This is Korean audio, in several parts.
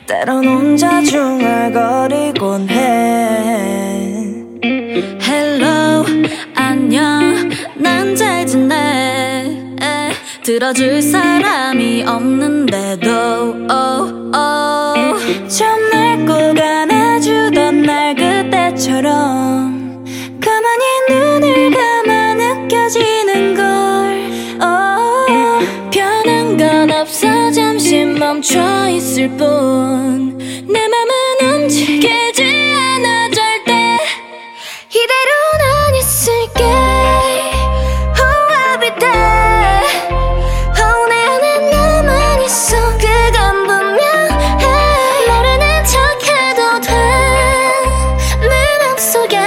때론 혼자 중얼거리곤 해. Hello 안녕 난 잘 지내. 들어줄 사람이 없는데도 좀 날 꼭 안아주던 날 그때처럼 가만히 눈을 감아 느껴지는 걸. 변한 건 없어 잠시 멈춰 있을 뿐. 내 맘은 움직이지 않아 절대. 이대로 난 있을게. Oh I'll be there. Oh 내 안에 너만 있어 그건 분명해. 모르는 척해도 돼. 내 맘속에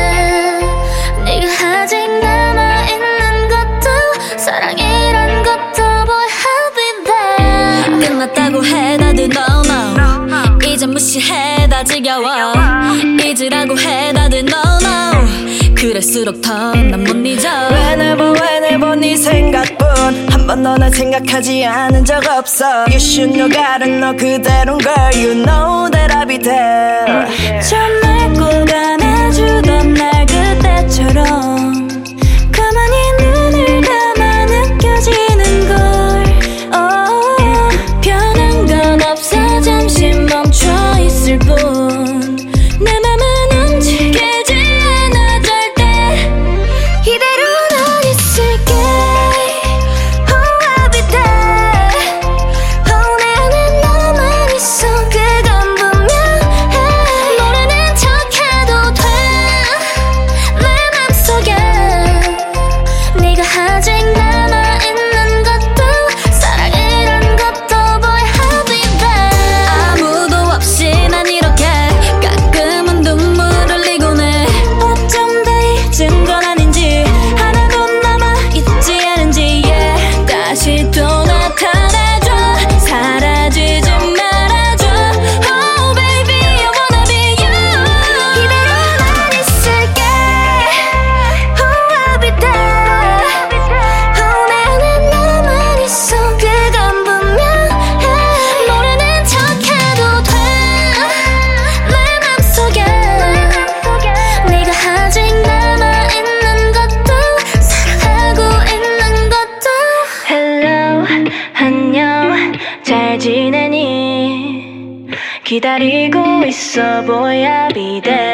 네가 아직 남아있는 것도 사랑이란 것도 Boy I'll be there. 끝났다고 해 다들 no no. 이제 무시해 다 지겨워. 잊으라고 해 다들 no no. 그럴수록 더 난 못 잊어. 왜 날 봐 네 생각뿐. 한 번도 날 생각하지 않은 적 없어. You should know gotta know 그대로인 걸. You know that I'll be there. 좀 날 꼭 안아주던 날 그때처럼 가만히 눈을 감아 느껴지는 걸. 변한 건 없어 잠시 멈춰 있을 뿐. 내 맘은 움직이지 않아 절대. 이대로 난 있을게. Oh I'll be there. Oh 내 안에 너만 있어 그건 분명해. 모르는 척해도 돼. 내 맘속에 네가 아직 남아있는 것도 사랑이란 것도 Boy I'll be there. 아무도 없이 난 이렇게 가끔은 눈물 흘리곤 해. 어쩜 다 잊은 건 아닌지 하나도 남아있지 않은지 yeah. 다시 또 나타나줘. 사라지지 말아줘. Oh baby I wanna be you. 이대로 난 있을게. Oh I'll be there. Oh 내 안에 너만 있어 그건 분명해. 모르는 척해도 돼. 내 맘속에 네가 아직 남아있는 것도 사랑하고 있는 것도. Hello 안녕 잘 지내니. 기다리고 있어 boy I'll be there.